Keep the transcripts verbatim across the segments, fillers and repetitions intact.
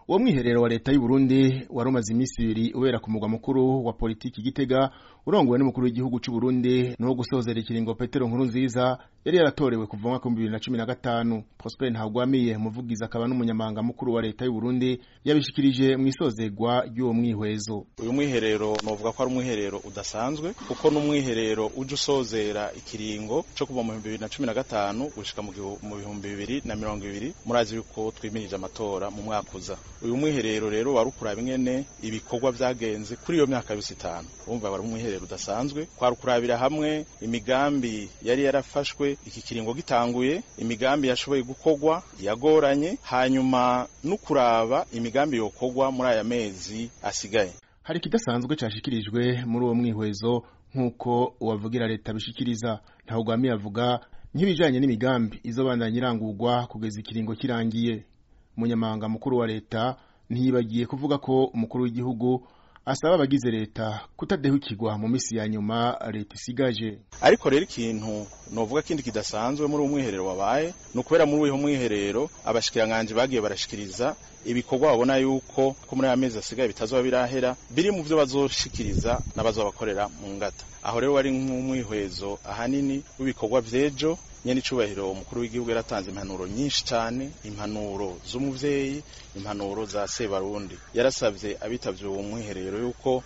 Uwo mwiherero wa leta y'u Burundi warumaze imisi ibiri ubera ku mugwa mukuru wa politiki Gitega urongowe n'umukuru w'igihugu c'u Burundi no gusozera ikiringo Petero Nkurunziza yari yaratorewe kuva mu mwaka wa bibiri na cumi na gatanu. Prosper Ntagwamiye umuvugizi akaba n'umunyamabanga mukuru wa leta y'u Burundi yabishikirije mu isozerwa ry'uwo mwihwezo. Uyu mwiherero novuga ko ari umwiherero udasanzwe kuko n'umwiherero uje usozera ikiringo co kuva mu bibiri na cumi na gatanu gushika mu bihumbi bibiri na mirongo ibiri. Murazi yuko twimirije amatora mu mwaka uza. Uyu mwiherero rero warukuraba ingene ibikorwa vyagenze kuri iyo myaka yose itanu. Urumva bari umwiherero udasanzwe kwarukurabira hamwe imigambi yari yarafashwe iki kiringo gitanguye, imigambi yashoboye gukorwa yagoranye, hanyuma n'ukuraba imigambi yokorwa muri aya mezi asigaye. Hari kidasanzwe cashikirijwe muri uwo mwihwezo nkuko uwavugira leta bishikiriza. Ntagwamiye avuga nk'ibijanye n'imigambi izobandanya irangurwa kugeza ikiringo kirangiye. Umunyamabanga mukuru wa leta ntiyibagiye kuvuga ko umukuru w'igihugu asaba abagize leta kutadehukirwa mu misi ya nyuma leta isigaje. Ariko rero ikintu novuga kindi kidasanzwe muri umwiherero wabaye nukubera muri uwo mwiherero abashikiranganje bagiye barashikiriza ibikorwa babona yuko ko muri amezi asigaye bitazoba birahera biri mu byo bazoshikiriza n'abazobakorera mu ngata. Aho rero wari nk'umwihwezo ahanini w'ibikorwa vyejo nyene icubahiro umukuru w'igihugu yaratanze impanuro nyinshi cyane, impanuro z'umuvyeyi, impanuro za Sebarundi. Yarasavye abitavye uwo mwiherero yuko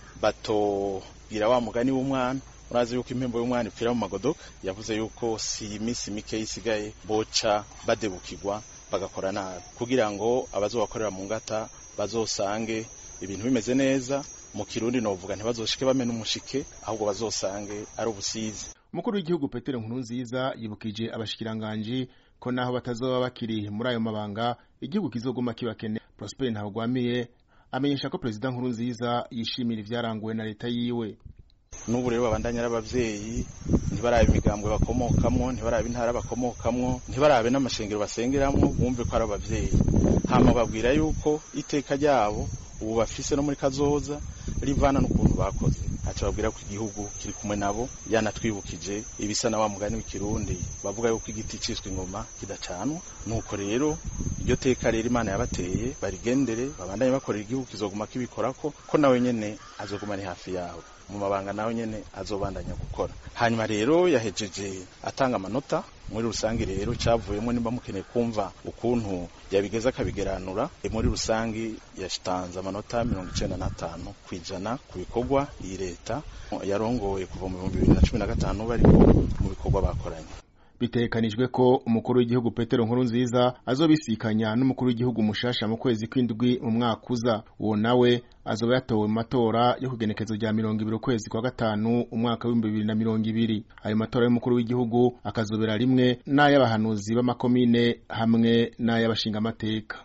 batogira wa mugani w'umwana. Murazi yuko impembo y'umwana ipfira mu magodoka. Yavuze yuko si imisi mike isigaye boca badebukirwa bagakora nabi kugira ngo abazobakorera mu ngata bazosange ibintu bimeze neza. Mu Kirundi novuga ntibazoshike bamena umushike ahubwo bazosange ari ubusizi. Umukuru w'igihugu Petero Nkurunziza yibukije abashikiranganje ko naho batazoba bakiri muri ayo mabanga igihugu kizoguma kibakene. Prosper Ntagwamiye amenyesha ko President Nkurunziza yishimira ivyaranguwe na leta yiwe. N'ubu rero babandanya n'abavyeyi ntibarabe imigambwe bakomokamwo, ntibarabe intara bakomokamwo, ntibarabe n'amashengero basengeramwo, bumve ko ari abavyeyi. Hama babwira yuko iteka ryabo ubu bafise no muri kazoza rivana n'ukuntu bakoze. Acha babwira ko igihugu kiri kumwe nabo, yanatwibukije ibisa na wa mugani w'ikirundi bavuga yuko igiti ciswe ingoma kidacanwa. Nuko rero iryo teka rero Imana yabateye barigendere babandanye bakorera igihugu kizoguma kibikorako ko nawe nyene azoguma ni hafi yaho mu mabanga nawe nyene azobandanya gukora. Hanyuma rero yahejeje atanga amanota muri rusangi. Rero cavuyemo nimba mukeneye kumva ukuntu yabigeza kabigeranura, muri rusangi yashitanze amanota mirongo icenda na tanu kwijana ku bikorwa iyi leta yarongoye kuva mu bihumbi bibiri na cumi na gatanu bariko mu bikorwa bakoranye. Bitekanijwe ko umukuru w'igihugu Petero Nkurunziza azobisikanya n'umukuru w'igihugu mushasha mu kwezi kw'indwi mu mwaka uza. Uwo nawe azoba yatowe mu matora yo kugenekezo rya mirongo ibiri ukwezi kwa gatanu umwaka w'ibihumbi bibiri na mirongo ibiri. Ayo matora y'umukuru w'igihugu akazobera rimwe n'ay'abahanuzi b'amakomine hamwe n'ay'abashinga amateka.